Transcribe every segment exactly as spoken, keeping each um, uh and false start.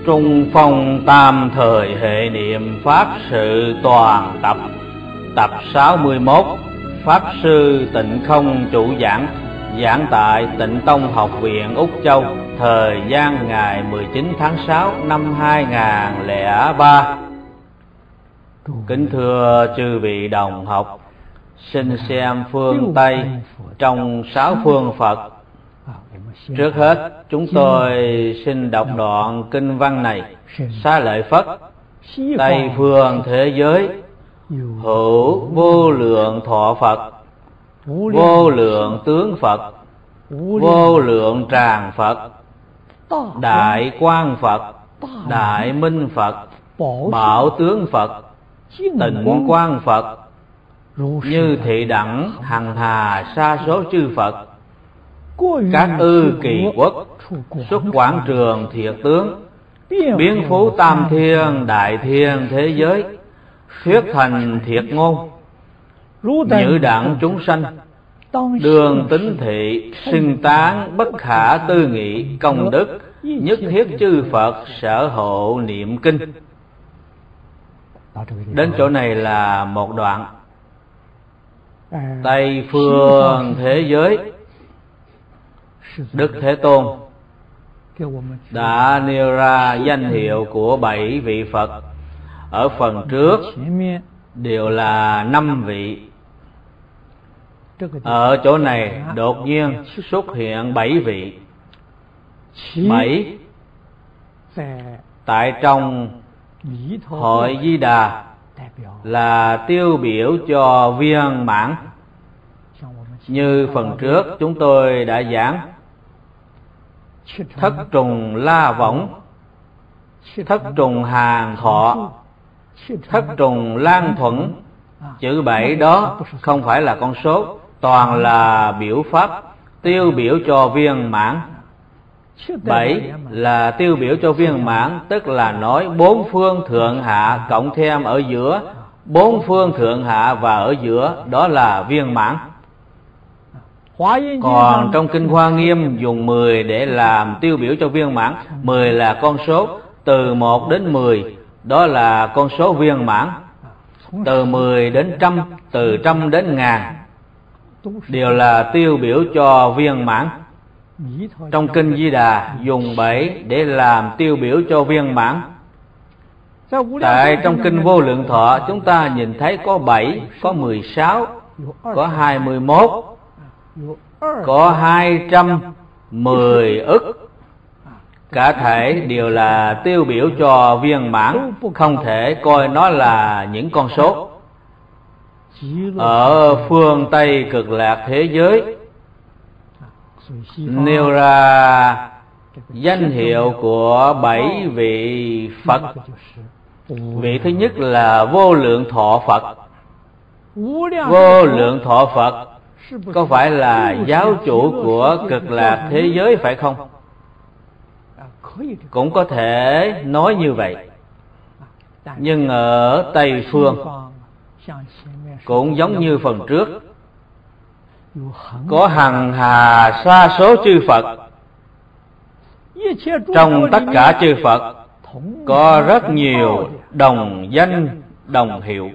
Trung phong tam thời hệ niệm Pháp sự toàn tập. Tập sáu mươi mốt. Pháp sư Tịnh Không chủ giảng. Giảng tại Tịnh Tông Học viện Úc Châu. Thời gian ngày mười chín tháng sáu năm hai nghìn không trăm lẻ ba. Kính thưa chư vị đồng học, xin xem phương Tây trong sáu phương Phật. Trước hết chúng tôi xin đọc đoạn kinh văn này. Xá lợi Phất, Tây phương thế giới hữu vô lượng thọ Phật, vô lượng tướng Phật, vô lượng tràng Phật, đại quang Phật, đại minh Phật, bảo tướng Phật, tịnh quang Phật, như thị đẳng hằng hà sa số chư Phật, các ư kỳ quốc, xuất quảng trường thiệt tướng, biến phú tam thiên đại thiên thế giới, thuyết thành thiệt ngôn, nhữ đẳng chúng sanh, đường tính thị, xưng tán bất khả tư nghị công đức, nhất thiết chư Phật sở hộ niệm kinh. Đến chỗ này là một đoạn. Tây phương thế giới, Đức Thế Tôn đã nêu ra danh hiệu của bảy vị Phật. Ở phần trước đều là năm vị. Ở chỗ này đột nhiên xuất hiện bảy vị. Bảy tại trong Hội Di Đà là tiêu biểu cho viên mãn. Như phần trước chúng tôi đã giảng, thất trùng la võng, thất trùng hàng thọ, thất trùng lan thuận. Chữ bảy đó không phải là con số, toàn là biểu pháp tiêu biểu cho viên mãn. Bảy là tiêu biểu cho viên mãn, tức là nói bốn phương thượng hạ cộng thêm ở giữa, bốn phương thượng hạ và ở giữa đó là viên mãn. Còn trong Kinh Hoa Nghiêm dùng mười để làm tiêu biểu cho viên mãn. Mười là con số, từ một đến mười đó là con số viên mãn. Từ mười đến trăm, từ trăm đến ngàn đều là tiêu biểu cho viên mãn. Trong Kinh Di Đà dùng bảy để làm tiêu biểu cho viên mãn. Tại trong Kinh Vô Lượng Thọ chúng ta nhìn thấy có bảy, có mười sáu, có hai mươi mốt, có hai trăm mười ức. Cả thể đều là tiêu biểu cho viên mãn, không thể coi nó là những con số. Ở phương Tây Cực Lạc thế giới nêu ra danh hiệu của bảy vị Phật. Vị thứ nhất là Vô Lượng Thọ Phật. Vô Lượng Thọ Phật có phải là giáo chủ của Cực Lạc thế giới phải không? Cũng có thể nói như vậy. Nhưng ở Tây phương cũng giống như phần trước, có hằng hà sa số chư Phật. Trong tất cả chư Phật có rất nhiều đồng danh đồng hiệu.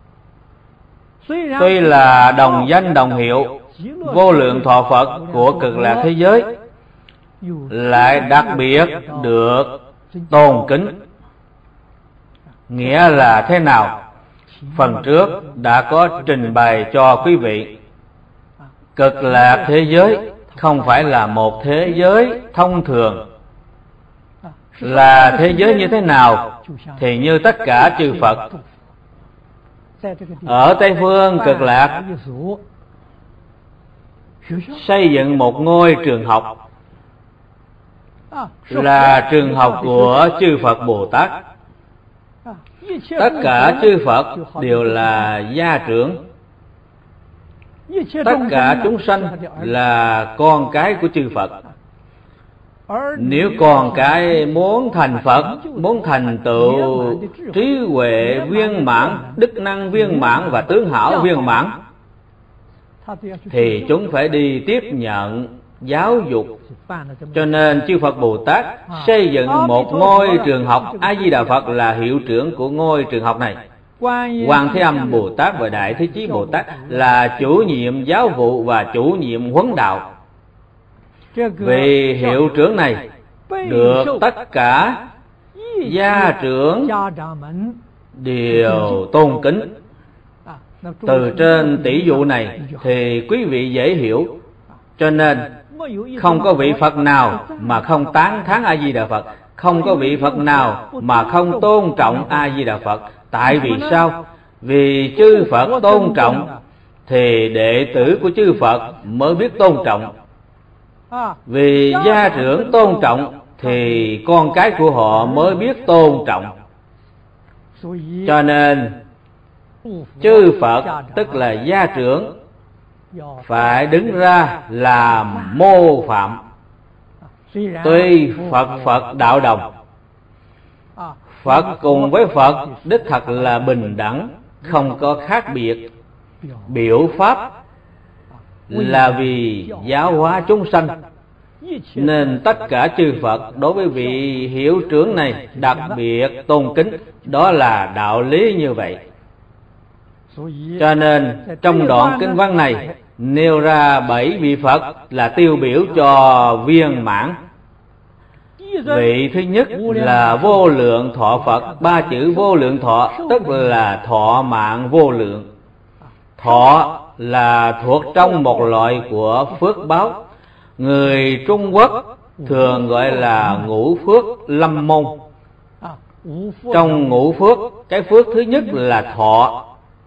Tuy là đồng danh đồng hiệu, Vô Lượng Thọ Phật của Cực Lạc thế giới lại đặc biệt được tôn kính. Nghĩa là thế nào? Phần trước đã có trình bày cho quý vị. Cực Lạc thế giới không phải là một thế giới thông thường. Là thế giới như thế nào? Thì như tất cả chư Phật. Ở Tây phương Cực Lạc xây dựng một ngôi trường học, là trường học của chư Phật Bồ Tát. Tất cả chư Phật đều là gia trưởng. Tất cả chúng sanh là con cái của chư Phật. Nếu con cái muốn thành Phật, muốn thành tựu trí huệ viên mãn, đức năng viên mãn và tướng hảo viên mãn, thì chúng phải đi tiếp nhận giáo dục. Cho nên chư Phật Bồ Tát xây dựng một ngôi trường học A Di Đà Phật là hiệu trưởng của ngôi trường học này. Quan Thế Âm Bồ Tát và Đại Thế Chí Bồ Tát là chủ nhiệm giáo vụ và chủ nhiệm huấn đạo. Vì hiệu trưởng này được tất cả gia trưởng đều tôn kính. Từ trên tỷ dụ này thì quý vị dễ hiểu. Cho nên không có vị Phật nào mà không tán thán A Di Đà Phật, không có vị Phật nào mà không tôn trọng A Di Đà Phật. Tại vì sao? Vì chư Phật tôn trọng thì đệ tử của chư Phật mới biết tôn trọng. Vì gia trưởng tôn trọng thì con cái của họ mới biết tôn trọng. Cho nên chư Phật tức là gia trưởng phải đứng ra làm mô phạm. Tuy Phật Phật đạo đồng, Phật cùng với Phật đích thật là bình đẳng, không có khác biệt. Biểu pháp là vì giáo hóa chúng sanh, nên tất cả chư Phật đối với vị hiệu trưởng này đặc biệt tôn kính. Đó là đạo lý như vậy. Cho nên trong đoạn kinh văn này nêu ra bảy vị Phật là tiêu biểu cho viên mãn. Vị thứ nhất là vô lượng thọ Phật. Ba chữ vô lượng thọ tức là thọ mạng vô lượng. Thọ là thuộc trong một loại của phước báo. Người Trung Quốc thường gọi là ngũ phước lâm môn. Trong ngũ phước, cái phước thứ nhất là thọ.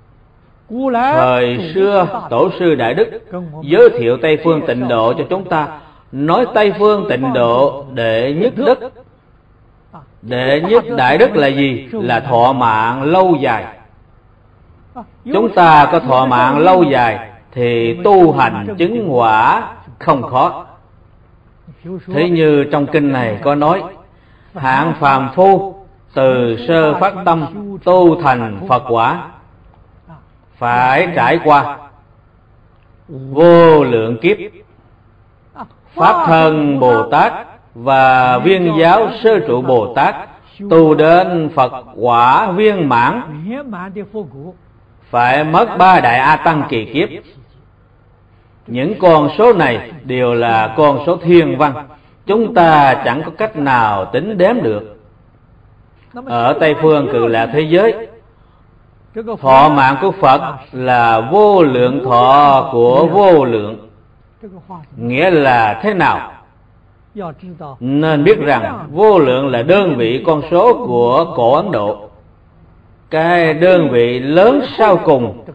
Thời xưa Tổ sư Đại Đức giới thiệu Tây Phương Tịnh Độ cho chúng ta, nói Tây Phương Tịnh Độ đệ nhất đức. Đệ nhất đại đức là gì? Là thọ mạng lâu dài. Chúng ta có thọ mạng lâu dài thì tu hành chứng quả không khó. Thế như trong kinh này có nói, hạng phàm phu từ sơ phát tâm tu thành Phật quả phải trải qua vô lượng kiếp. Pháp thân Bồ Tát và viên giáo sơ trụ Bồ Tát tu đến Phật quả viên mãn phải mất ba đại A Tăng kỳ kiếp. Những con số này đều là con số thiên văn, chúng ta chẳng có cách nào tính đếm được. Ở Tây Phương Cực Lạc thế giới, thọ mạng của Phật là vô lượng thọ của vô lượng. Nghĩa là thế nào? Nên biết rằng vô lượng là đơn vị con số của cổ Ấn Độ. Cái đơn vị lớn sau cùng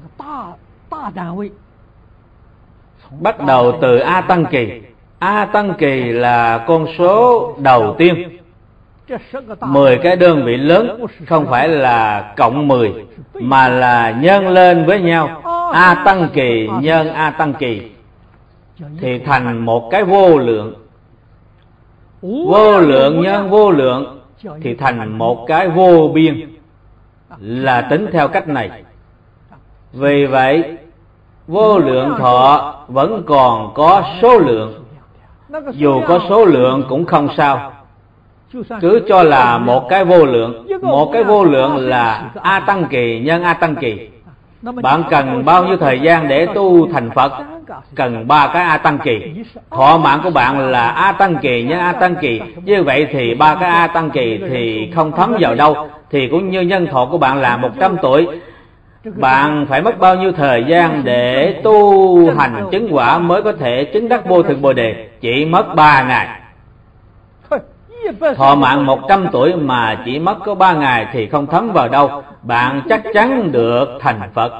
bắt đầu từ A Tăng kỳ. A Tăng kỳ là con số đầu tiên. Mười cái đơn vị lớn không phải là cộng mười, mà là nhân lên với nhau. A Tăng kỳ nhân A Tăng kỳ thì thành một cái vô lượng. Vô lượng nhân vô lượng thì thành một cái vô biên, là tính theo cách này. Vì vậy vô lượng thọ vẫn còn có số lượng. Dù có số lượng cũng không sao, cứ cho là một cái vô lượng. Một cái vô lượng là A Tăng kỳ nhân A Tăng kỳ. Bạn cần bao nhiêu thời gian để tu thành Phật? Cần ba cái A Tăng kỳ. Thọ mạng của bạn là A Tăng kỳ nhân A Tăng kỳ. Như vậy thì ba cái A Tăng kỳ thì không thấm vào đâu. Thì cũng như nhân thọ của bạn là một trăm tuổi. Bạn phải mất bao nhiêu thời gian để tu hành chứng quả mới có thể chứng đắc vô thượng Bồ Đề? Chỉ mất ba ngày. Thọ mạng một trăm tuổi mà chỉ mất có ba ngày thì không thấm vào đâu. Bạn chắc chắn được thành Phật.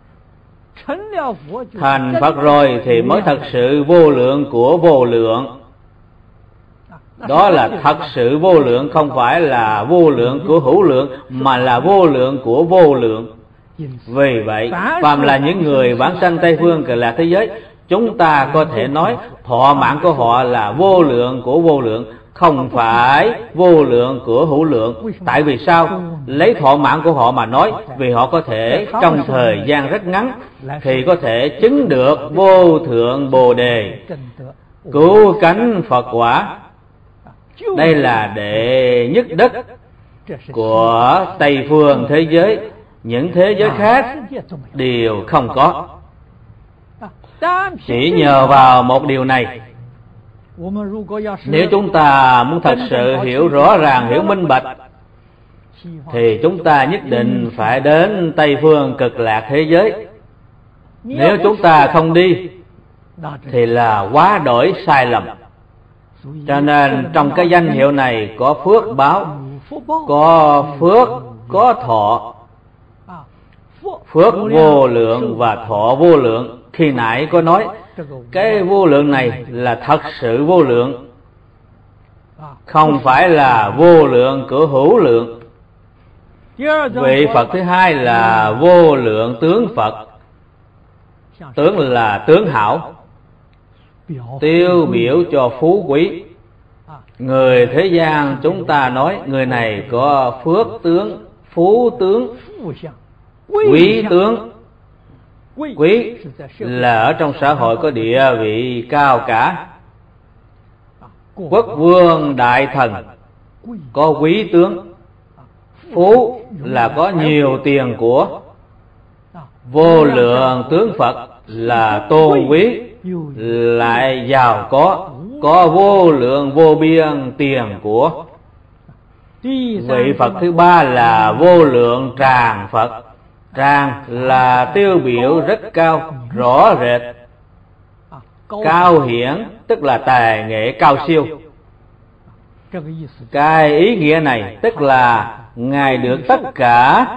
Thành Phật rồi thì mới thật sự vô lượng của vô lượng. Đó là thật sự vô lượng, không phải là vô lượng của hữu lượng, mà là vô lượng của vô lượng. Vì vậy, phàm là những người vãng sanh Tây Phương Cực Lạc thế giới, chúng ta có thể nói thọ mạng của họ là vô lượng của vô lượng, không phải vô lượng của hữu lượng. Tại vì sao? Lấy thọ mạng của họ mà nói, vì họ có thể trong thời gian rất ngắn thì có thể chứng được vô thượng Bồ Đề. cứu cánh Phật quả. Đây là đệ nhất đất của Tây phương thế giới, những thế giới khác đều không có. Chỉ nhờ vào một điều này, nếu chúng ta muốn thật sự hiểu rõ ràng, hiểu minh bạch, thì chúng ta nhất định phải đến Tây phương cực lạc thế giới. Nếu chúng ta không đi thì là quá đổi sai lầm. Cho nên trong cái danh hiệu này có phước báo, có phước, có thọ. Phước vô lượng và thọ vô lượng. Khi nãy có nói cái vô lượng này là thật sự vô lượng, không phải là vô lượng của hữu lượng. Vị Phật thứ hai là vô lượng tướng Phật. Tướng là tướng hảo, tiêu biểu cho phú quý. Người thế gian chúng ta nói người này có phước tướng, phú tướng, quý tướng. Quý là ở trong xã hội có địa vị cao cả. Quốc vương đại thần có quý tướng. Phú là có nhiều tiền của. Vô lượng tướng Phật là tôn quý, lại giàu có, có vô lượng vô biên tiền của. Vị Phật thứ ba là vô lượng tràng Phật. Tràng là tiêu biểu rất cao, rõ rệt. Cao hiển tức là tài nghệ cao siêu. Cái ý nghĩa này tức là Ngài được tất cả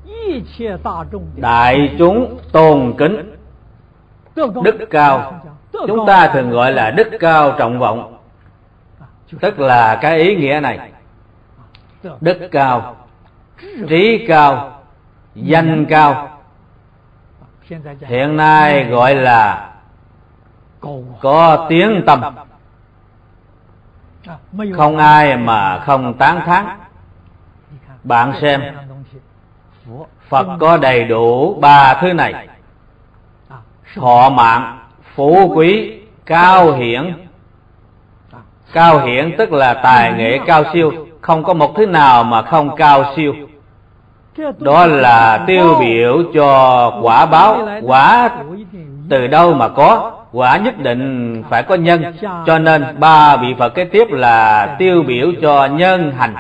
đại chúng tôn kính. Đức cao, chúng ta thường gọi là đức cao trọng vọng, tức là cái ý nghĩa này. Đức cao, trí cao, danh cao. Hiện nay gọi là có tiếng tâm, không ai mà không tán thán. Bạn xem, Phật có đầy đủ ba thứ này: thọ mạng, phú quý, cao hiển. Cao hiển tức là tài nghệ cao siêu, không có một thứ nào mà không cao siêu. Đó là tiêu biểu cho quả báo. Quả từ đâu mà có? Quả nhất định phải có nhân. Cho nên ba vị Phật kế tiếp là tiêu biểu cho nhân hành.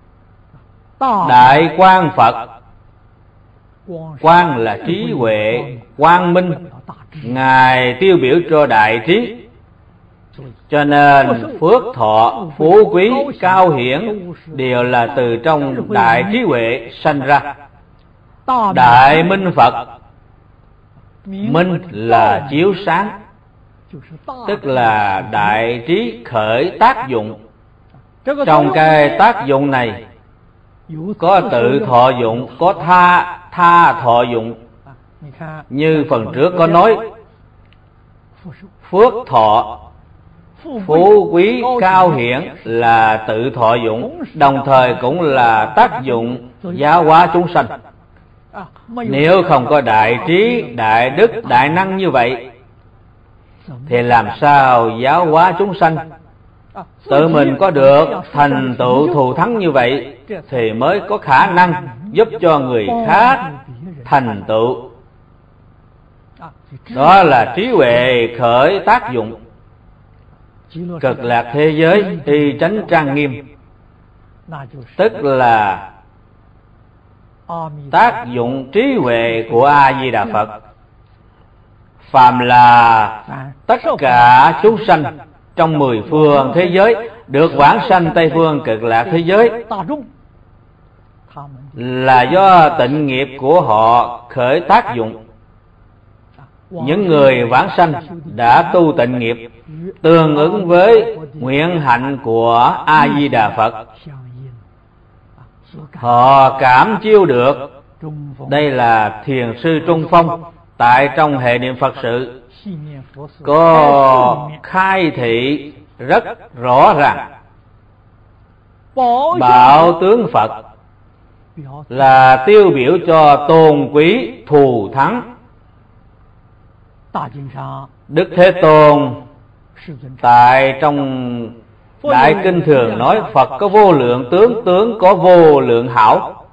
Đại Quang Phật, quang là trí huệ, quang minh. Ngài tiêu biểu cho đại trí. Cho nên phước thọ, phú quý, cao hiển đều là từ trong đại trí huệ sanh ra. Đại Minh Phật, minh là chiếu sáng, tức là đại trí khởi tác dụng. Trong cái tác dụng này có tự thọ dụng, có tha tha thọ dụng. Như phần trước có nói, phước thọ, phú quý, cao hiển là tự thọ dụng, đồng thời cũng là tác dụng giáo hóa chúng sanh. Nếu không có đại trí, đại đức, đại năng như vậy thì làm sao giáo hóa chúng sanh? Tự mình có được thành tựu thù thắng như vậy thì mới có khả năng giúp cho người khác thành tựu. Đó là trí huệ khởi tác dụng. Cực lạc thế giới y chánh trang nghiêm, tức là tác dụng trí huệ của A Di Đà Phật. Phàm là tất cả chúng sanh trong mười phương thế giới được vãng sanh Tây phương cực lạc thế giới là do tịnh nghiệp của họ khởi tác dụng. Những người vãng sanh đã tu tịnh nghiệp tương ứng với nguyện hạnh của A Di Đà Phật, họ cảm chiêu được. Đây là thiền sư Trung Phong tại trong hệ niệm Phật sự có khai thị rất rõ ràng. Bảo tướng Phật là tiêu biểu cho tôn quý thù thắng. Đức Thế Tôn Tại trong Đại Kinh thường nói Phật có vô lượng tướng, tướng có vô lượng hảo.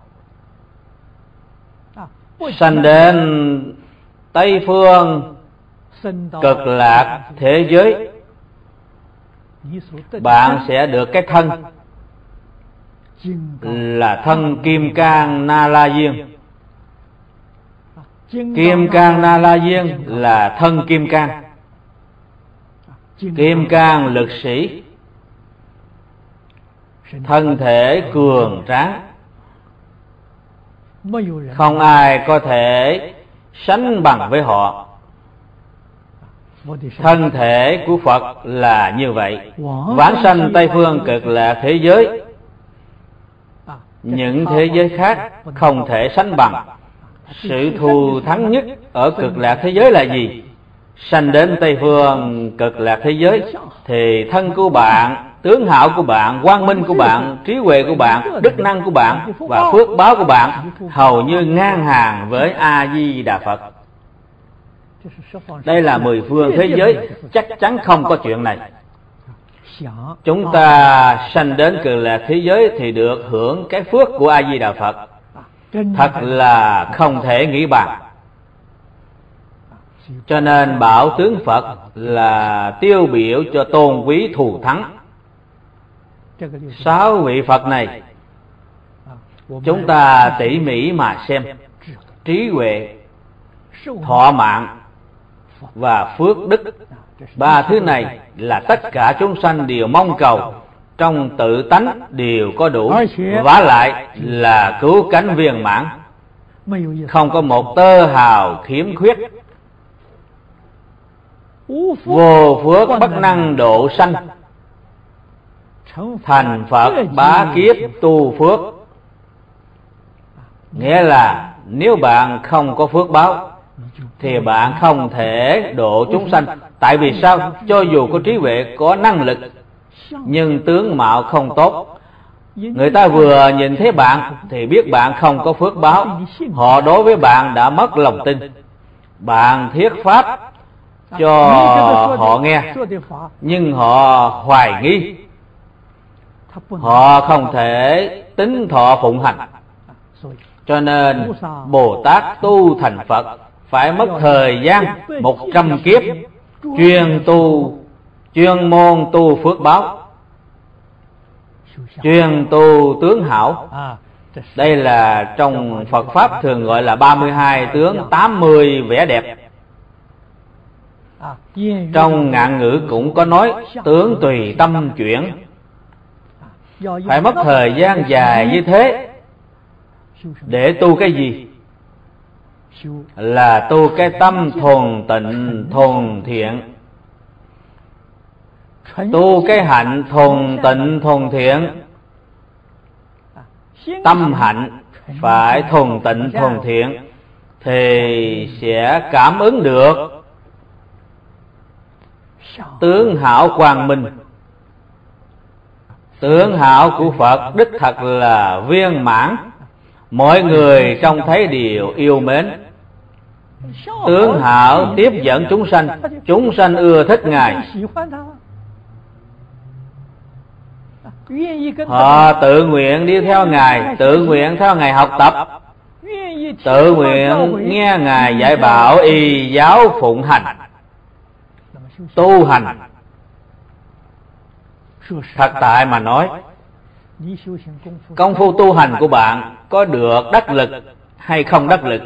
Sanh đến Tây phương cực lạc thế giới, bạn sẽ được cái thân là thân Kim Cang Na La Diên. Kim Cang Na La Diên là thân Kim Cang, Kim Cang lực sĩ, thân thể cường tráng, không ai có thể sánh bằng với họ. Thân thể của Phật là như vậy. Vãng sanh Tây phương cực lạc thế giới, những thế giới khác không thể sánh bằng. Sự thù thắng nhất ở cực lạc thế giới là gì? Sanh đến Tây phương cực lạc thế giới thì thân của bạn, tướng hảo của bạn, quang minh của bạn, trí huệ của bạn, đức năng của bạn và phước báo của bạn hầu như ngang hàng với A Di Đà Phật. Đây là mười phương thế giới, chắc chắn không có chuyện này. Chúng ta sanh đến cực lạc thế giới thì được hưởng cái phước của A Di Đà Phật, thật là không thể nghĩ bàn. Cho nên bảo tướng Phật là tiêu biểu cho tôn quý thù thắng. Sáu vị Phật này chúng ta tỉ mỉ mà xem, trí huệ, thọ mạng và phước đức, ba thứ này là tất cả chúng sanh đều mong cầu, trong tự tánh đều có đủ, vả lại là cứu cánh viên mãn, không có một tơ hào khiếm khuyết. Vô phước bất năng độ sanh, thành Phật bá kiếp tu phước. Nghĩa là nếu bạn không có phước báo thì bạn không thể độ chúng sanh. Tại vì sao? Cho dù có trí huệ, có năng lực, nhưng tướng mạo không tốt, người ta vừa nhìn thấy bạn thì biết bạn không có phước báo. Họ đối với bạn đã mất lòng tin. Bạn thuyết pháp cho họ nghe, nhưng họ hoài nghi, họ không thể tín thọ phụng hành. Cho nên Bồ Tát tu thành Phật phải mất thời gian một trăm kiếp chuyên tu, chuyên môn tu phước báo, chuyên tu tướng hảo. Đây là trong Phật Pháp thường gọi là ba mươi hai tướng, tám mươi vẻ đẹp. Trong ngạn ngữ cũng có nói tướng tùy tâm chuyển. Phải mất thời gian dài như thế để tu cái gì? Là tu cái tâm thuần tịnh thuần thiện, tu cái hạnh thuần tịnh thuần thiện. Tâm hạnh phải thuần tịnh thuần thiện thì sẽ cảm ứng được tướng hảo quang minh. Tướng hảo của Phật đích thật là viên mãn, mọi người trông thấy đều yêu mến. Tướng hảo tiếp dẫn chúng sanh, chúng sanh ưa thích Ngài. Họ tự nguyện đi theo Ngài, tự nguyện theo Ngài học tập, tự nguyện nghe Ngài dạy bảo, y giáo phụng hành, tu hành. Thật tại mà nói, công phu tu hành của bạn có được đắc lực hay không đắc lực,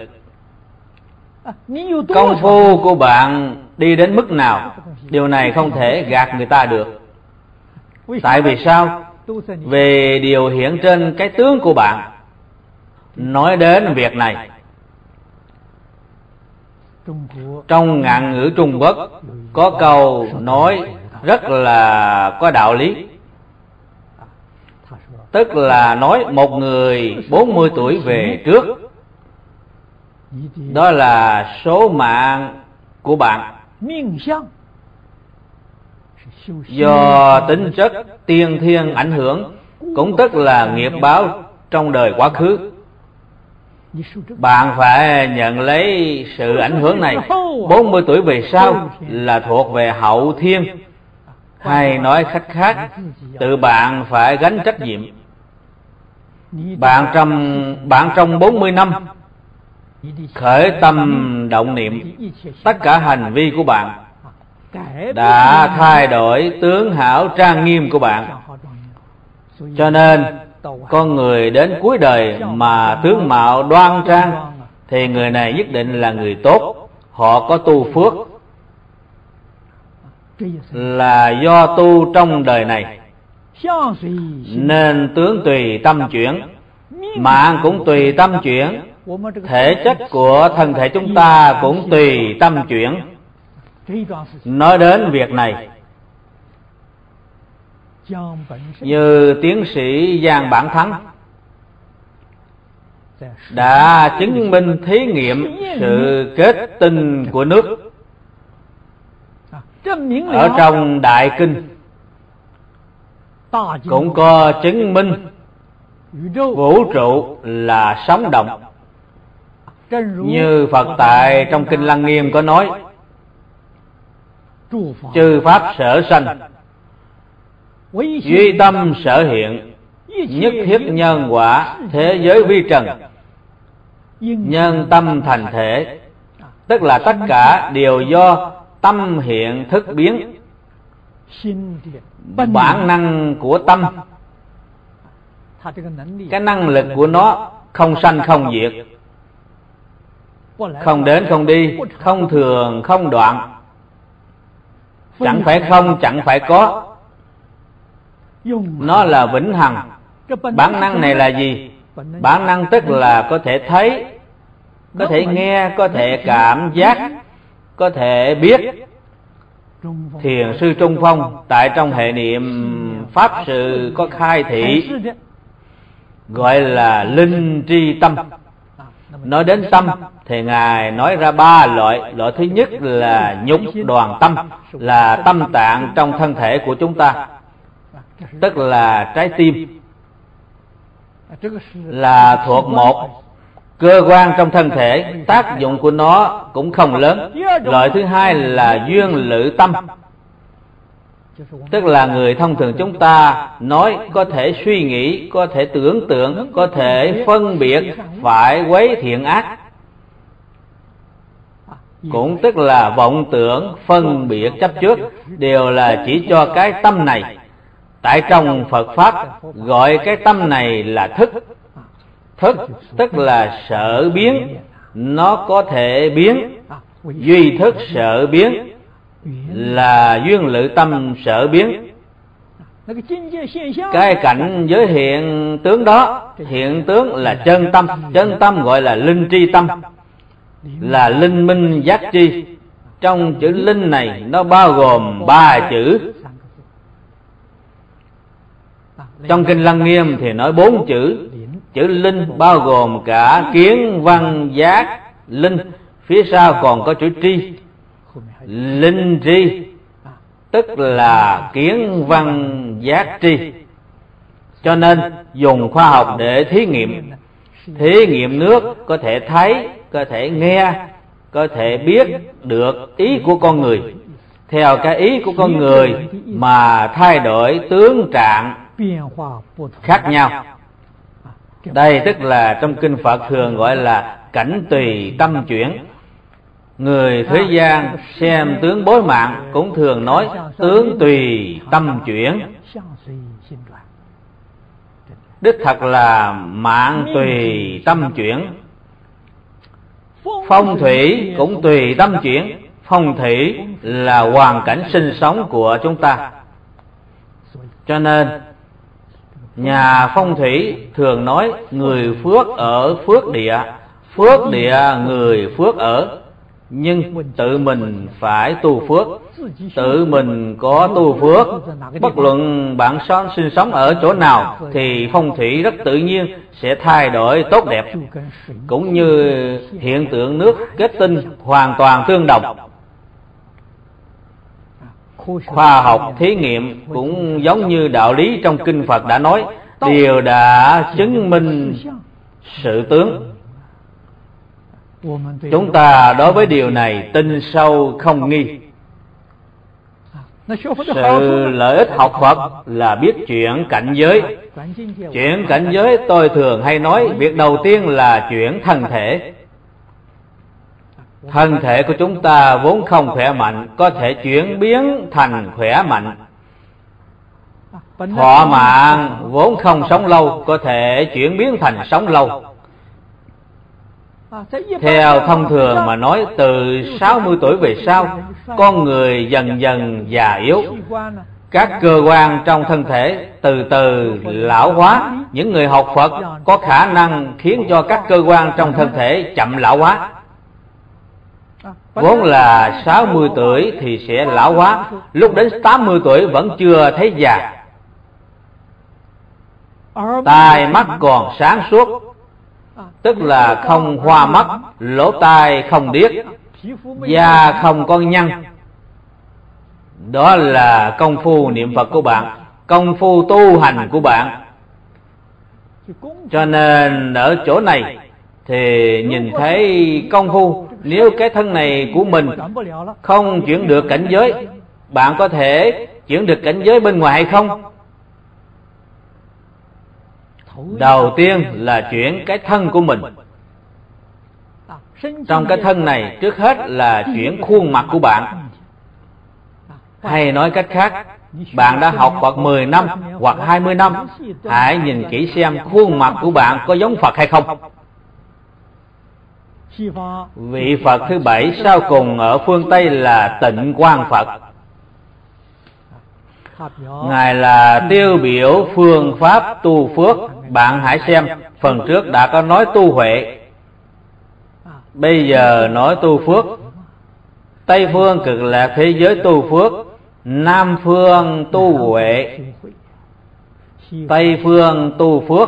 công phu của bạn đi đến mức nào, điều này không thể gạt người ta được. Tại vì sao? Về điều hiện trên cái tướng của bạn. Nói đến việc này, trong ngạn ngữ Trung Quốc có câu nói rất là có đạo lý. Tức là nói một người bốn mươi tuổi về trước, đó là số mạng của bạn, do tính chất tiên thiên ảnh hưởng, cũng tức là nghiệp báo trong đời quá khứ. Bạn phải nhận lấy sự ảnh hưởng này. Bốn mươi tuổi về sau là thuộc về hậu thiên, Hay nói cách khác, tự bạn phải gánh trách nhiệm. Bạn trong bạn trong bốn mươi năm khởi tâm động niệm, tất cả hành vi của bạn đã thay đổi tướng hảo trang nghiêm của bạn. Cho nên con người đến cuối đời mà tướng mạo đoan trang thì người này nhất định là người tốt. Họ có tu phước là do tu trong đời này, nên tướng tùy tâm chuyển, mạng cũng tùy tâm chuyển, thể chất của thân thể chúng ta cũng tùy tâm chuyển. Nói đến việc này, như tiến sĩ Giang Bản Thắng đã chứng minh thí nghiệm sự kết tinh của nước. Ở trong Đại Kinh cũng có chứng minh vũ trụ là sống động. Như Phật tại trong Kinh Lăng Nghiêm có nói: chư pháp sở sanh, duy tâm sở hiện, nhất thiết nhân quả, thế giới vi trần, nhân tâm thành thể. Tức là tất cả đều do tâm hiện thức biến. Bản năng của tâm, cái năng lực của nó không sanh không diệt, không đến không đi, không thường không đoạn, chẳng phải không, chẳng phải có. Nó là vĩnh hằng. Bản năng này là gì? Bản năng tức là có thể thấy, có thể nghe, có thể cảm giác, có thể biết. Thiền sư Trung Phong tại trong hệ niệm pháp sự có khai thị, gọi là linh tri tâm. Nói đến tâm thì Ngài nói ra ba loại. Loại thứ nhất là nhục đoàn tâm, là tâm tạng trong thân thể của chúng ta, tức là trái tim, là thuộc một cơ quan trong thân thể, tác dụng của nó cũng không lớn. Loại thứ hai là duyên lự tâm, tức là người thông thường chúng ta nói có thể suy nghĩ, có thể tưởng tượng, có thể phân biệt phải quấy thiện ác, cũng tức là vọng tưởng, phân biệt, chấp trước, đều là chỉ cho cái tâm này. Tại trong Phật Pháp gọi cái tâm này là thức. Thức tức là sở biến, nó có thể biến. Duy thức sở biến là duyên lự tâm sở biến. Cái cảnh giới hiện tướng đó, hiện tướng là chân tâm. Chân tâm gọi là linh tri tâm, là linh minh giác tri. Trong chữ linh này nó bao gồm ba chữ. Trong Kinh Lăng Nghiêm thì nói bốn chữ. Chữ linh bao gồm cả kiến văn giác linh, phía sau còn có chữ tri, linh tri, tức là kiến văn giác tri. Cho nên dùng khoa học để thí nghiệm. Thí nghiệm nước có thể thấy, có thể nghe, có thể biết được ý của con người. Theo cái ý của con người mà thay đổi tướng trạng khác nhau. Đây tức là trong kinh Phật thường gọi là cảnh tùy tâm chuyển. Người thế gian xem tướng bối mạng cũng thường nói tướng tùy tâm chuyển. Đích thật là mạng tùy tâm chuyển. Phong thủy cũng tùy tâm chuyển. Phong thủy là hoàn cảnh sinh sống của chúng ta. Cho nên nhà phong thủy thường nói người phước ở phước địa, phước địa người phước ở. Nhưng tự mình phải tu phước, tự mình có tu phước. Bất luận bạn sống sinh sống ở chỗ nào thì phong thủy rất tự nhiên sẽ thay đổi tốt đẹp. Cũng như hiện tượng nước kết tinh hoàn toàn tương đồng. Khoa học thí nghiệm cũng giống như đạo lý trong kinh Phật đã nói, đều đã chứng minh sự tướng. Chúng ta đối với điều này tin sâu không nghi. Sự lợi ích học Phật là biết chuyển cảnh giới. Chuyển cảnh giới tôi thường hay nói, việc đầu tiên là chuyển thân thể. Thân thể của chúng ta vốn không khỏe mạnh, có thể chuyển biến thành khỏe mạnh. Thọ mạng vốn không sống lâu, có thể chuyển biến thành sống lâu. Theo thông thường mà nói, từ sáu mươi tuổi về sau, con người dần dần già yếu, các cơ quan trong thân thể từ từ lão hóa. Những người học Phật có khả năng khiến cho các cơ quan trong thân thể chậm lão hóa. Vốn là sáu mươi tuổi thì sẽ lão hóa, lúc đến tám mươi tuổi vẫn chưa thấy già. Tai mắt còn sáng suốt, tức là không hoa mắt, lỗ tai không điếc, da không có nhăn. Đó là công phu niệm Phật của bạn, công phu tu hành của bạn. Cho nên ở chỗ này thì nhìn thấy công phu, nếu cái thân này của mình không chuyển được cảnh giới, bạn có thể chuyển được cảnh giới bên ngoài hay không? Đầu tiên là chuyển cái thân của mình. Trong cái thân này trước hết là chuyển khuôn mặt của bạn. Hay nói cách khác, bạn đã học Phật mười năm hoặc hai mươi năm, hãy nhìn kỹ xem khuôn mặt của bạn có giống Phật hay không. Vị Phật thứ bảy sau cùng ở phương Tây là Tịnh Quang Phật. Ngài là tiêu biểu phương pháp tu phước. Bạn hãy xem, phần trước đã có nói tu huệ, bây giờ nói tu phước. Tây phương Cực Lạc thế giới tu phước, Nam phương tu huệ, Tây phương tu phước.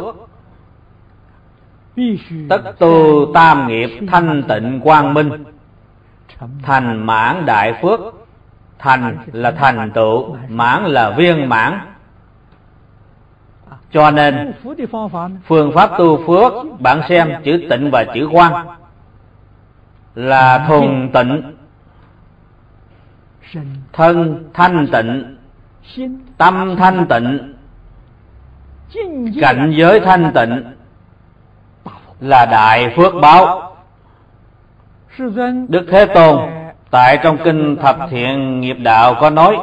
Tất tu tam nghiệp thanh tịnh quang minh, thành mãn đại phước. Thành là thành tựu, mãn là viên mãn. Cho nên phương pháp tu phước, bạn xem chữ tịnh và chữ quang là thuần tịnh, thân thanh tịnh, tâm thanh tịnh, cảnh giới thanh tịnh là đại phước báo. Đức Thế Tôn tại trong kinh Thập Thiện Nghiệp Đạo có nói,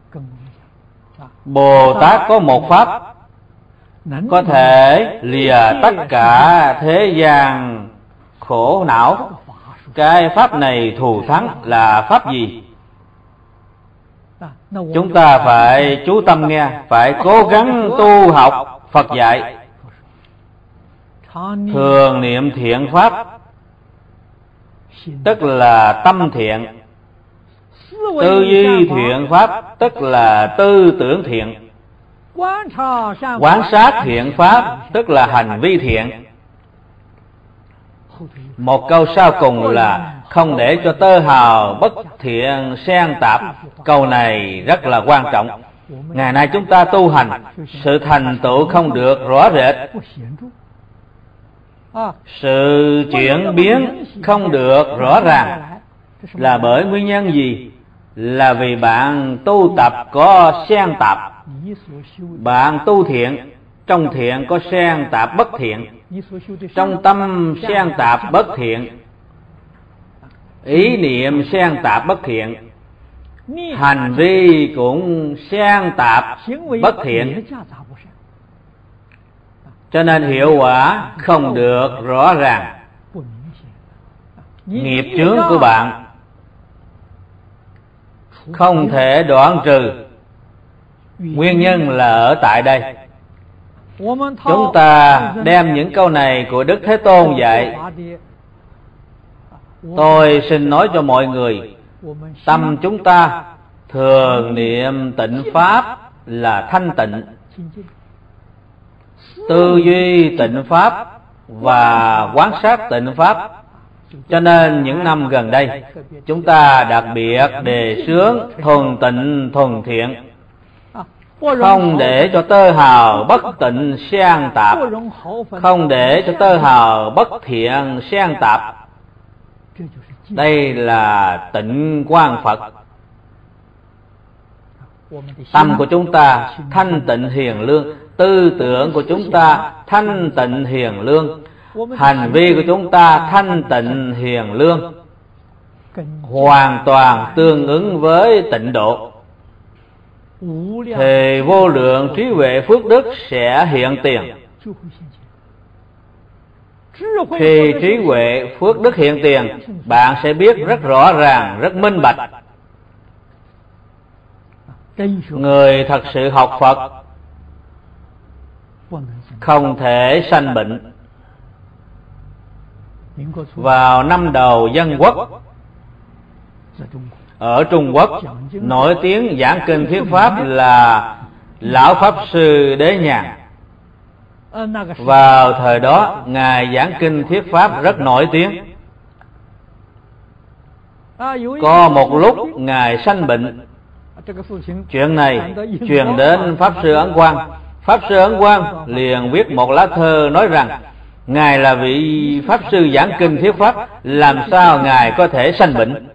Bồ Tát có một pháp có thể lìa tất cả thế gian khổ não. Cái pháp này thù thắng là pháp gì? Chúng ta phải chú tâm nghe, phải cố gắng tu học Phật dạy. Thường niệm thiện pháp, tức là tâm thiện. Tư duy thiện pháp, tức là tư tưởng thiện. Quán sát thiện pháp, tức là hành vi thiện. Một câu sau cùng là không để cho tơ hào bất thiện xen tạp. Câu này rất là quan trọng. Ngày nay chúng ta tu hành, sự thành tựu không được rõ rệt, sự chuyển biến không được rõ ràng. Là bởi nguyên nhân gì? Là vì bạn tu tập có xen tạp. Bạn tu thiện, trong thiện có xen tạp bất thiện, trong tâm xen tạp bất thiện, ý niệm xen tạp bất thiện, hành vi cũng xen tạp bất thiện. Cho nên hiệu quả không được rõ ràng. Nghiệp chướng của bạn không thể đoạn trừ. Nguyên nhân là ở tại đây. Chúng ta đem những câu này của Đức Thế Tôn dạy. Tôi xin nói cho mọi người, tâm chúng ta thường niệm tịnh pháp là thanh tịnh, tư duy tịnh pháp và quán sát tịnh pháp. Cho nên những năm gần đây chúng ta đặc biệt đề xướng thuần tịnh thuần thiện, không để cho tơ hào bất tịnh xen tạp, không để cho tơ hào bất thiện xen tạp. Đây là tịnh quang Phật. Tâm của chúng ta thanh tịnh hiền lương, tư tưởng của chúng ta thanh tịnh hiền lương, hành vi của chúng ta thanh tịnh hiền lương, hoàn toàn tương ứng với tịnh độ, thì vô lượng trí huệ phước đức sẽ hiện tiền. Khi trí huệ phước đức hiện tiền, bạn sẽ biết rất rõ ràng, rất minh bạch. Người thật sự học Phật không thể sanh bệnh. Vào năm đầu dân quốc ở Trung Quốc, nổi tiếng giảng kinh thuyết pháp là Lão Pháp Sư Đế Nhàn. Vào thời đó, Ngài giảng kinh thuyết pháp rất nổi tiếng. Có một lúc Ngài sanh bệnh. Chuyện này truyền đến Pháp Sư Ấn Quang. Pháp Sư Ấn Quang liền viết một lá thơ nói rằng Ngài là vị Pháp Sư giảng kinh thuyết pháp, làm sao Ngài có thể sanh bệnh?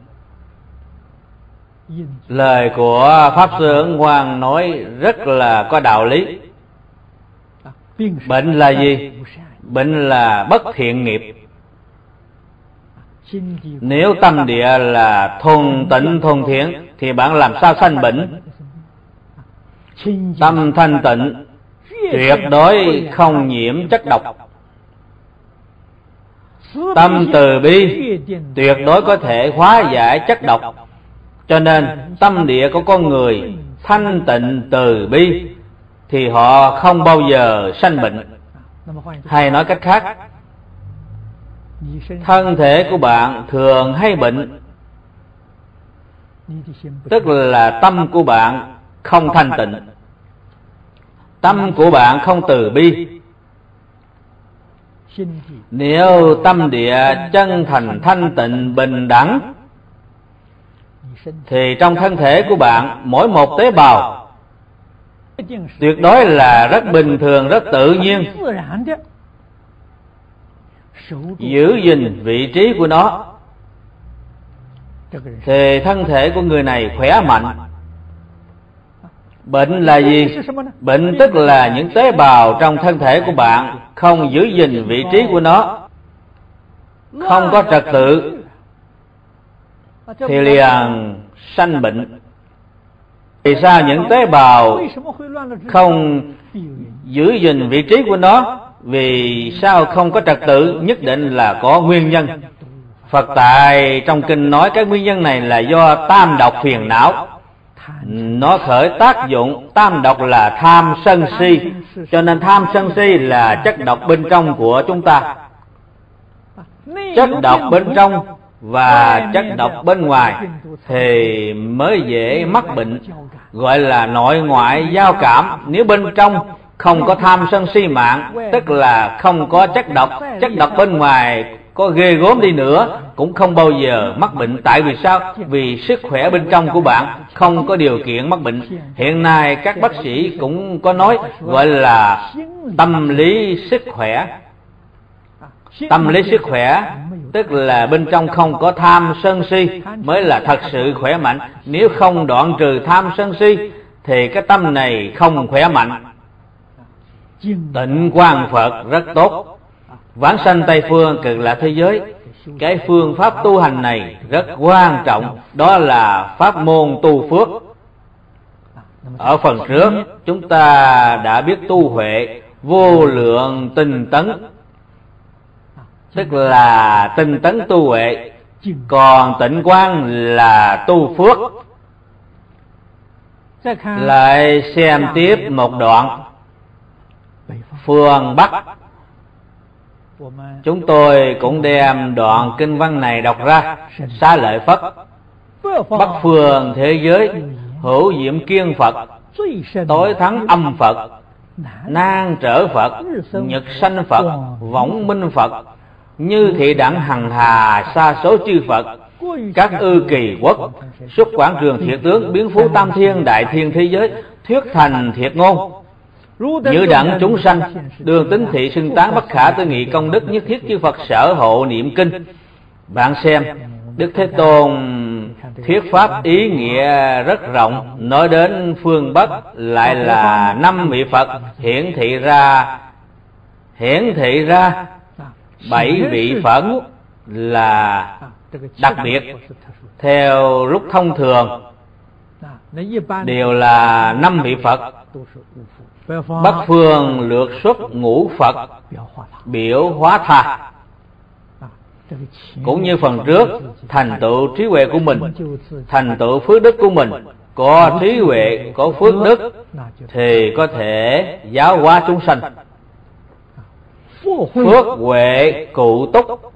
Lời của Pháp Sư Ấn Quang nói rất là có đạo lý. Bệnh là gì? Bệnh là bất thiện nghiệp. Nếu tâm địa là thuần tịnh thuần thiện thì bạn làm sao sanh bệnh? Tâm thanh tịnh tuyệt đối không nhiễm chất độc. Tâm từ bi tuyệt đối có thể hóa giải chất độc. Cho nên tâm địa của con người thanh tịnh từ bi thì họ không bao giờ sanh bệnh. Hay nói cách khác, thân thể của bạn thường hay bệnh, tức là tâm của bạn không thanh tịnh, tâm của bạn không từ bi. Nếu tâm địa chân thành thanh tịnh bình đẳng thì trong thân thể của bạn mỗi một tế bào tuyệt đối là rất bình thường, rất tự nhiên, giữ gìn vị trí của nó, thì thân thể của người này khỏe mạnh. Bệnh là gì? Bệnh tức là những tế bào trong thân thể của bạn không giữ gìn vị trí của nó, không có trật tự, thì liền sanh bệnh. Vì sao những tế bào không giữ gìn vị trí của nó? Vì sao không có trật tự? Nhất định là có nguyên nhân. Phật tại trong kinh nói cái nguyên nhân này là do tam độc phiền não. Nó khởi tác dụng. Tam độc là tham sân si, cho nên tham sân si là chất độc bên trong của chúng ta. Chất độc bên trong và chất độc bên ngoài thì mới dễ mắc bệnh, gọi là nội ngoại giao cảm. Nếu bên trong không có tham sân si mạng, tức là không có chất độc, chất độc bên ngoài có ghê gớm đi nữa cũng không bao giờ mắc bệnh. Tại vì sao? Vì sức khỏe bên trong của bạn không có điều kiện mắc bệnh. Hiện nay các bác sĩ cũng có nói gọi là tâm lý sức khỏe. Tâm lý sức khỏe tức là bên trong không có tham sân si mới là thật sự khỏe mạnh. Nếu không đoạn trừ tham sân si thì cái tâm này không khỏe mạnh. Tịnh quang Phật rất tốt. Vãng sanh Tây Phương Cực Lạc thế giới, cái phương pháp tu hành này rất quan trọng, đó là pháp môn tu phước. Ở phần trước chúng ta đã biết tu huệ vô lượng tinh tấn, tức là tinh tấn tu huệ. Còn tịnh quang là tu phước. Lại xem tiếp một đoạn phương Bắc. Chúng tôi cũng đem đoạn kinh văn này đọc ra. Xá Lợi Phất: Bắc phương thế giới hữu diệm kiên Phật, tối thắng âm Phật, nan trở Phật, nhật sanh Phật, võng minh Phật, như thị đẳng hằng hà sa số chư Phật, các ư kỳ quốc, xuất quảng trường thiệt tướng, biến phú tam thiên đại thiên thế giới, thuyết thành thiệt ngôn, như đẳng chúng sanh, đường tính thị xưng tán bất khả tư nghị công đức, nhất thiết chư Phật sở hộ niệm kinh. Bạn xem Đức Thế Tôn Thuyết pháp ý nghĩa rất rộng, nói đến phương Bắc lại là năm vị Phật hiển thị ra hiển thị ra bảy vị Phật là đặc biệt. Theo lúc thông thường đều là năm vị Phật. Bắc phương lược xuất ngũ Phật biểu hóa tha. Cũng như phần trước, thành tựu trí huệ của mình, thành tựu phước đức của mình, có trí huệ, có phước đức thì có thể giáo hóa chúng sanh. Phước huệ cụ túc,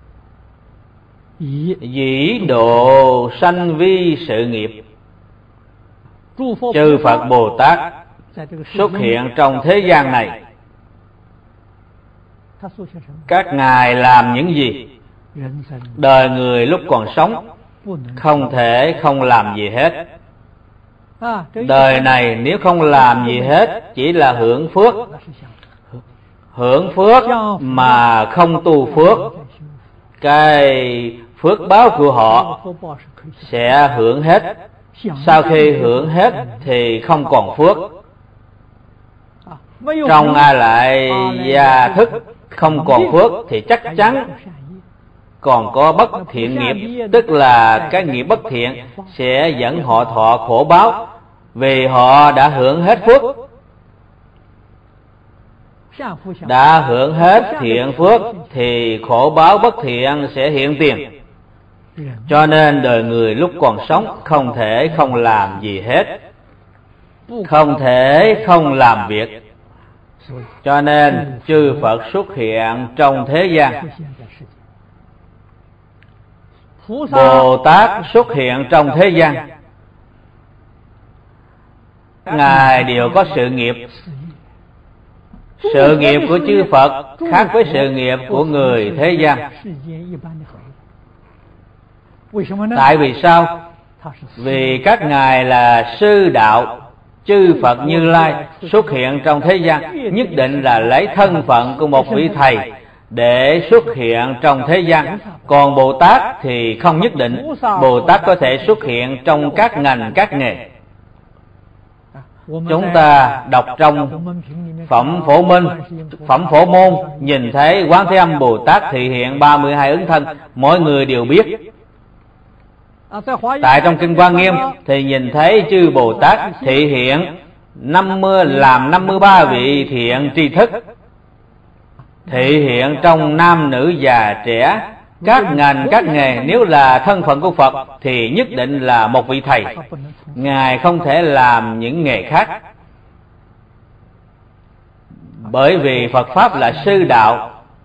dĩ độ sanh vi sự nghiệp. Chư Phật Bồ Tát xuất hiện trong thế gian này, các ngài làm những gì? Đời người lúc còn sống không thể không làm gì hết. Đời này nếu không làm gì hết, chỉ là hưởng phước. Hưởng phước mà không tu phước, cái phước báo của họ sẽ hưởng hết. Sau khi hưởng hết thì không còn phước. Trong A Lại Gia thức không còn phước thì chắc chắn còn có bất thiện nghiệp, tức là cái nghiệp bất thiện sẽ dẫn họ thọ khổ báo, vì họ đã hưởng hết phước. Đã hưởng hết thiện phước thì khổ báo bất thiện sẽ hiện tiền. Cho nên đời người lúc còn sống không thể không làm gì hết, không thể không làm việc. Cho nên chư Phật xuất hiện trong thế gian, Bồ Tát xuất hiện trong thế gian, ngài đều có sự nghiệp. Sự nghiệp của chư Phật khác với sự nghiệp của người thế gian. Tại vì sao? Vì các ngài là sư đạo. Chư Phật Như Lai xuất hiện trong thế gian nhất định là lấy thân phận của một vị thầy để xuất hiện trong thế gian. Còn Bồ Tát thì không nhất định. Bồ Tát có thể xuất hiện trong các ngành các nghề. Chúng ta đọc trong Phẩm Phổ Minh, Phẩm Phổ Môn, nhìn thấy Quán Thế Âm Bồ Tát thị hiện ba mươi hai ứng thân, mọi người đều biết. Tại trong Kinh Hoa Nghiêm thì nhìn thấy chư Bồ Tát thị hiện năm mươi làm năm mươi ba vị thiện tri thức, thị hiện trong nam nữ già trẻ, các ngành các nghề. Nếu là thân phận của Phật thì nhất định là một vị thầy, ngài không thể làm những nghề khác. Bởi vì Phật Pháp là sư đạo,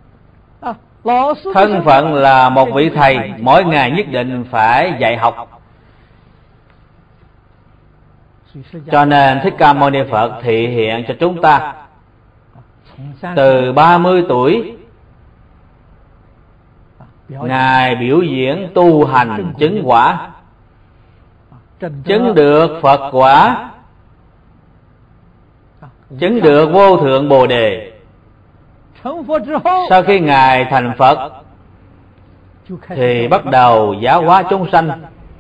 thân phận là một vị thầy, mỗi ngày nhất định phải dạy học. Cho nên Thích Ca Mâu Ni Phật thị hiện cho chúng ta từ ba mươi tuổi, ngài biểu diễn tu hành chứng quả, chứng được Phật quả, chứng được vô thượng Bồ Đề. Sau khi ngài thành Phật thì bắt đầu giáo hóa chúng sanh,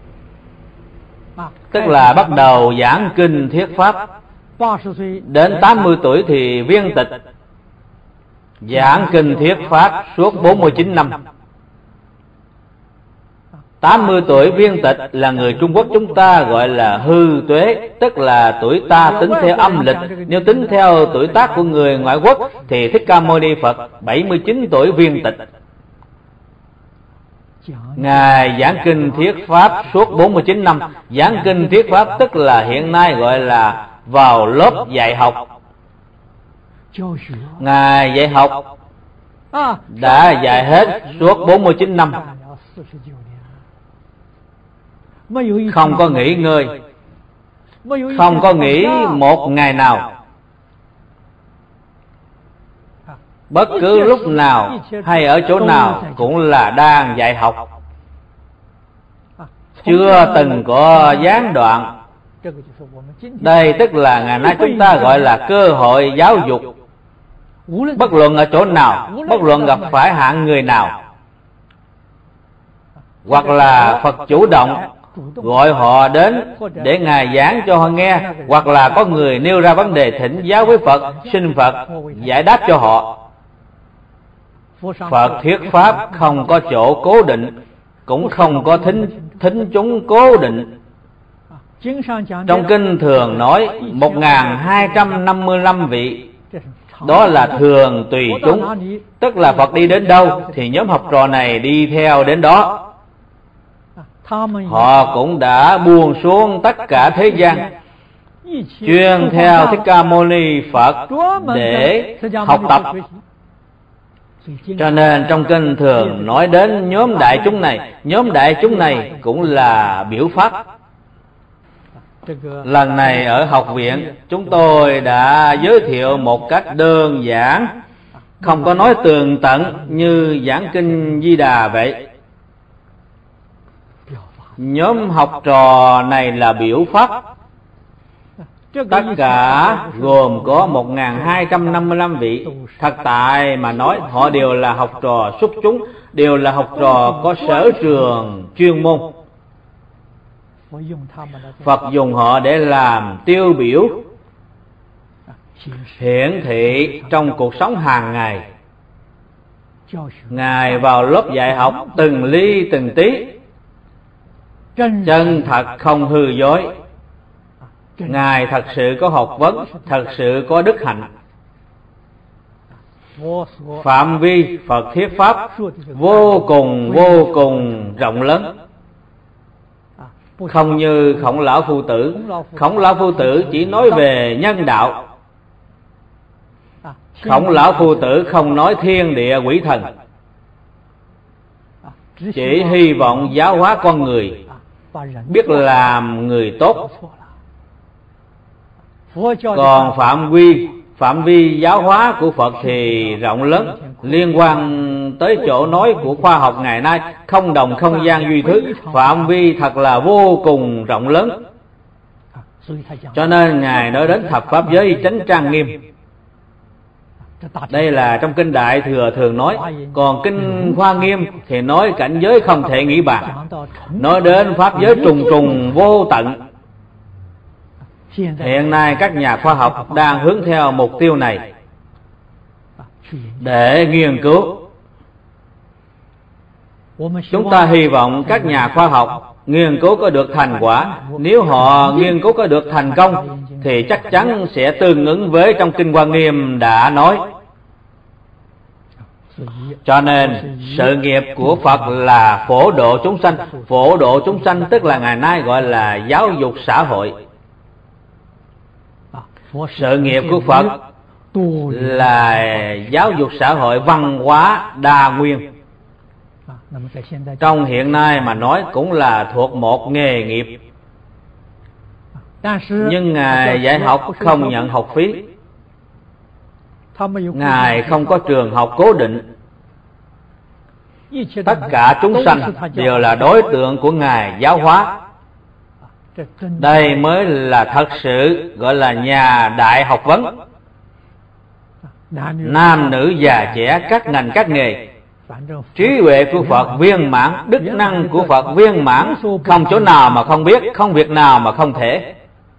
tức là bắt đầu giảng kinh thuyết pháp. Đến tám mươi tuổi thì viên tịch, giảng kinh thuyết pháp suốt bốn mươi chín năm. Tám mươi tuổi viên tịch là người Trung Quốc chúng ta gọi là hư tuế, tức là tuổi ta tính theo âm lịch. Nếu tính theo tuổi tác của người ngoại quốc thì Thích Ca Mâu Ni Phật bảy mươi chín tuổi viên tịch. Ngài giảng kinh thuyết pháp suốt bốn mươi chín năm. Giảng kinh thuyết pháp tức là hiện nay gọi là vào lớp dạy học. Ngài dạy học đã dạy hết suốt bốn mươi chín năm, không có nghỉ ngơi, không có nghỉ một ngày nào. Bất cứ lúc nào hay ở chỗ nào cũng là đang dạy học, chưa từng có gián đoạn. Đây tức là ngày nay chúng ta gọi là cơ hội giáo dục. Bất luận ở chỗ nào, bất luận gặp phải hạng người nào, hoặc là Phật chủ động, gọi họ đến để Ngài giảng cho họ nghe, hoặc là có người nêu ra vấn đề thỉnh giáo với Phật, xin Phật giải đáp cho họ. Phật thuyết pháp không có chỗ cố định, cũng không có thính thính chúng cố định. Trong kinh thường nói một nghìn hai trăm năm mươi lăm vị, đó là thường tùy chúng, tức là Phật đi đến đâu thì nhóm học trò này đi theo đến đó. Họ cũng đã buông xuống tất cả thế gian, chuyên theo Thích Ca Mâu Ni Phật để học tập. Cho nên trong kinh thường nói đến nhóm đại chúng này, nhóm đại chúng này cũng là biểu pháp. Lần này ở học viện chúng tôi đã giới thiệu một cách đơn giản, không có nói tường tận như giảng kinh Di Đà vậy. Nhóm học trò này là biểu pháp, tất cả gồm có một nghìn hai trăm năm mươi lăm vị. Thật tại mà nói, họ đều là học trò xuất chúng, đều là học trò có sở trường chuyên môn. Phật dùng họ để làm tiêu biểu, hiển thị trong cuộc sống hàng ngày. Ngài vào lớp dạy học từng ly từng tí, chân thật không hư dối. Ngài thật sự có học vấn, thật sự có đức hạnh. Phạm vi Phật thuyết pháp vô cùng vô cùng rộng lớn, không như Khổng Lão Phu Tử. Khổng Lão Phu Tử chỉ nói về nhân đạo. Khổng Lão Phu Tử không nói thiên địa quỷ thần, chỉ hy vọng giáo hóa con người, biết làm người tốt. Còn phạm vi phạm vi giáo hóa của Phật thì rộng lớn, liên quan tới chỗ nói của khoa học ngày nay, không đồng không gian duy thức, phạm vi thật là vô cùng rộng lớn. Cho nên Ngài nói đến thập pháp giới chánh trang nghiêm. Đây là trong kinh Đại Thừa thường nói. Còn kinh Hoa Nghiêm thì nói cảnh giới không thể nghĩ bàn, nói đến pháp giới trùng trùng vô tận. Hiện nay các nhà khoa học đang hướng theo mục tiêu này để nghiên cứu. Chúng ta hy vọng các nhà khoa học nghiên cứu có được thành quả. Nếu họ nghiên cứu có được thành công thì chắc chắn sẽ tương ứng với trong kinh Hoa Nghiêm đã nói. Cho nên sự nghiệp của Phật là phổ độ chúng sanh. Phổ độ chúng sanh tức là ngày nay gọi là giáo dục xã hội. Sự nghiệp của Phật là giáo dục xã hội văn hóa đa nguyên. Trong hiện nay mà nói cũng là thuộc một nghề nghiệp. Nhưng Ngài dạy học không nhận học phí. Ngài không có trường học cố định. Tất cả chúng sanh đều là đối tượng của Ngài giáo hóa. Đây mới là thật sự gọi là nhà đại học vấn. Nam nữ già trẻ các ngành các nghề, trí huệ của Phật viên mãn, đức năng của Phật viên mãn, không chỗ nào mà không biết, không việc nào mà không thể.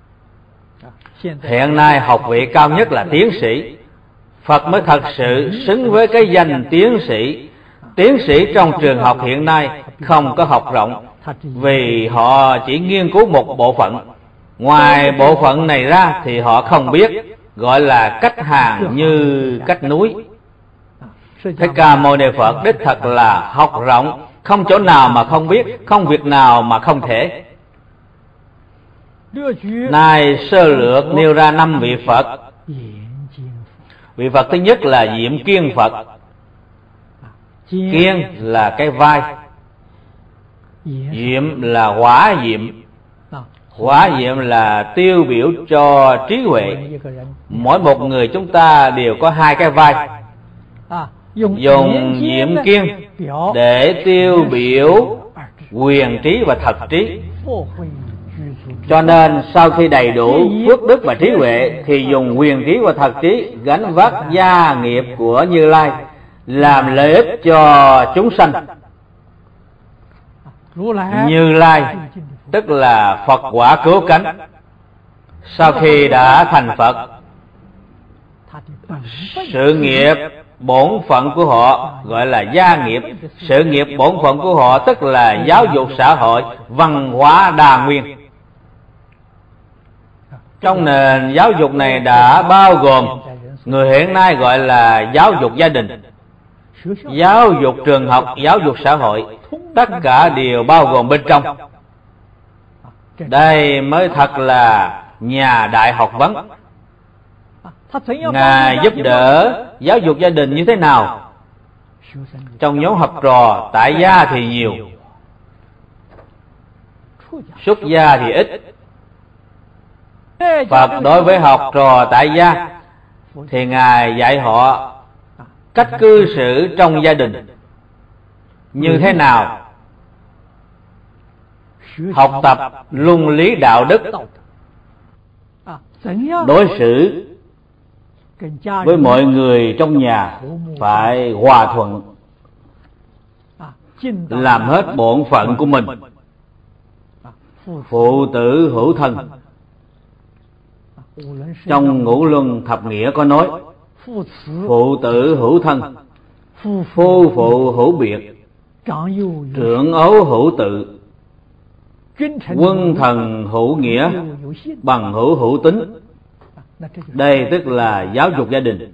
Hiện nay học vị cao nhất là tiến sĩ. Phật mới thật sự xứng với cái danh tiến sĩ. Tiến sĩ trong trường học hiện nay không có học rộng, vì họ chỉ nghiên cứu một bộ phận. Ngoài bộ phận này ra thì họ không biết, gọi là cách hàng như cách núi. Thích Ca Mâu Ni Phật đích thật là học rộng, không chỗ nào mà không biết, không việc nào mà không thể. Nay sơ lược nêu ra năm vị Phật. Vị Phật thứ nhất là Diệm Kiên Phật. Kiên là cái vai, diệm là hỏa diệm. Hỏa diệm là tiêu biểu cho trí huệ. Mỗi một người chúng ta đều có hai cái vai. Dùng diệm kiên để tiêu biểu quyền trí và thật trí. Cho nên sau khi đầy đủ phước đức và trí huệ thì dùng quyền trí và thật trí gánh vác gia nghiệp của Như Lai, làm lợi ích cho chúng sanh. Như Lai tức là Phật quả cứu cánh. Sau khi đã thành Phật, sự nghiệp bổn phận của họ gọi là gia nghiệp. Sự nghiệp bổn phận của họ tức là giáo dục xã hội, văn hóa đa nguyên. Trong nền giáo dục này đã bao gồm người hiện nay gọi là giáo dục gia đình, giáo dục trường học, giáo dục xã hội, tất cả đều bao gồm bên trong. Đây mới thật là nhà đại học vấn. Ngài giúp đỡ giáo dục gia đình như thế nào? Trong nhóm học trò tại gia thì nhiều, xuất gia thì ít. Phật đối với học trò tại gia thì Ngài dạy họ cách cư xử trong gia đình như thế nào, học tập luân lý đạo đức, đối xử với mọi người trong nhà phải hòa thuận, làm hết bổn phận của mình. Phụ tử hữu thân. Trong Ngũ Luân Thập Nghĩa có nói phụ tử hữu thân, phu phụ hữu biệt, trưởng ấu hữu tự, quân thần hữu nghĩa, bằng hữu hữu tính. Đây tức là giáo dục gia đình.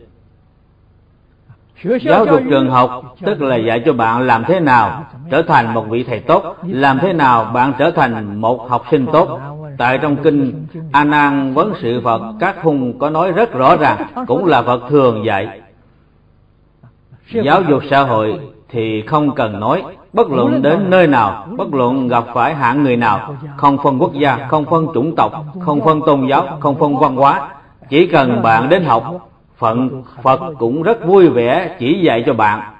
Giáo dục trường học tức là dạy cho bạn làm thế nào trở thành một vị thầy tốt, làm thế nào bạn trở thành một học sinh tốt. Tại trong kinh A Nan Vấn Sự Phật, các hùng có nói rất rõ ràng, cũng là Phật thường dạy. Giáo dục xã hội thì không cần nói, bất luận đến nơi nào, bất luận gặp phải hạng người nào, không phân quốc gia, không phân chủng tộc, không phân tôn giáo, không phân văn hóa, chỉ cần bạn đến học, Phận Phật cũng rất vui vẻ chỉ dạy cho bạn,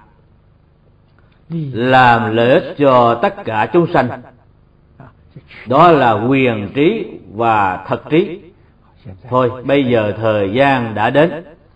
làm lợi ích cho tất cả chúng sanh. Đó là quyền trí và thật trí. Thôi bây giờ thời gian đã đến,